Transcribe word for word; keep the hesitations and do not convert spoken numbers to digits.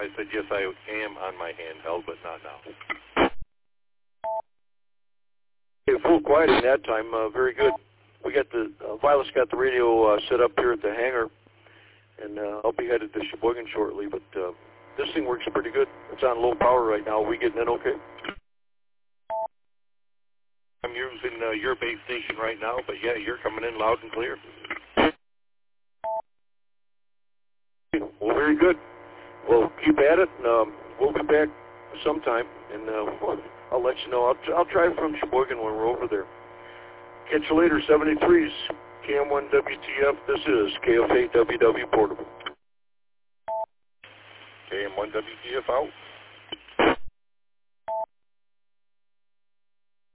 I said, yes, I am on my handheld, but not now. Okay, full quiet in that time. Uh, very good. We got the, uh, Violet's got the radio uh, set up here at the hangar, and uh, I'll be headed to Sheboygan shortly, but uh, this thing works pretty good. It's on low power right now. Are we getting in okay? I'm using uh, your base station right now, but yeah, you're coming in loud and clear. Well, very good. Well, keep at it, and um, we'll be back sometime, and uh, I'll let you know. I'll, I'll drive from Sheboygan when we're over there. Catch you later, seventy-threes, K M one W T F. This is K F A W W Portable. K M one W T F out.